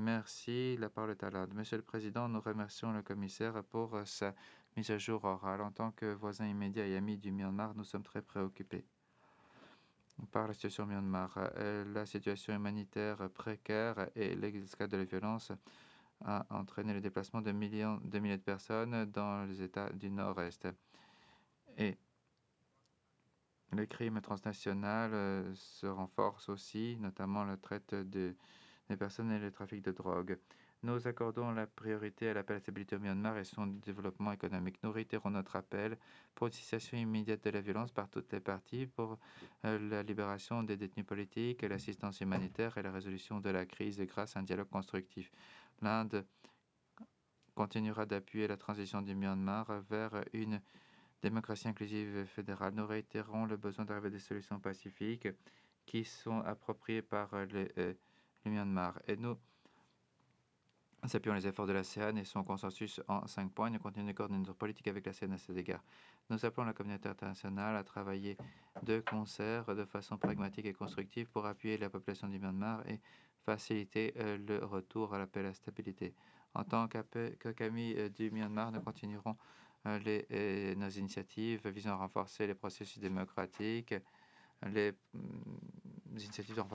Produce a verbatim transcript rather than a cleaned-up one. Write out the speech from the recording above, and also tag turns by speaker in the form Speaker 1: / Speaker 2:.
Speaker 1: Merci. La parole est à l'Inde. Monsieur le Président, nous remercions le commissaire pour euh, sa mise à jour orale. En tant que voisin immédiat et ami du Myanmar, nous sommes très préoccupés par la situation au Myanmar. Euh, La situation humanitaire précaire et l'escalade de la violence a entraîné le déplacement de millions de milliers de personnes dans les États du Nord-Est. Et les crimes transnationaux euh, se renforcent aussi, notamment la traite de, des personnes et le trafic de drogue. Nous accordons la priorité à l'appel à la stabilité au Myanmar et son développement économique. Nous réitérons notre appel pour une cessation immédiate de la violence par toutes les parties, pour euh, la libération des détenus politiques, l'assistance humanitaire et la résolution de la crise grâce à un dialogue constructif. L'Inde continuera d'appuyer la transition du Myanmar vers une démocratie inclusive et fédérale. Nous réitérons le besoin d'arriver à des solutions pacifiques qui sont appropriées par les, euh, le Myanmar. Et nous appuyons les efforts de l'ASEAN et son consensus en cinq points. Nous continuons de coordonner notre politique avec l'ASEAN à cet égard. Nous appelons la communauté internationale à travailler de concert, de façon pragmatique et constructive, pour appuyer la population du Myanmar et faciliter euh, le retour à la paix et à la stabilité. En tant qu'amis euh, du Myanmar, nous continuerons euh, les, euh, nos initiatives visant à renforcer les processus démocratiques, les, mm, les initiatives de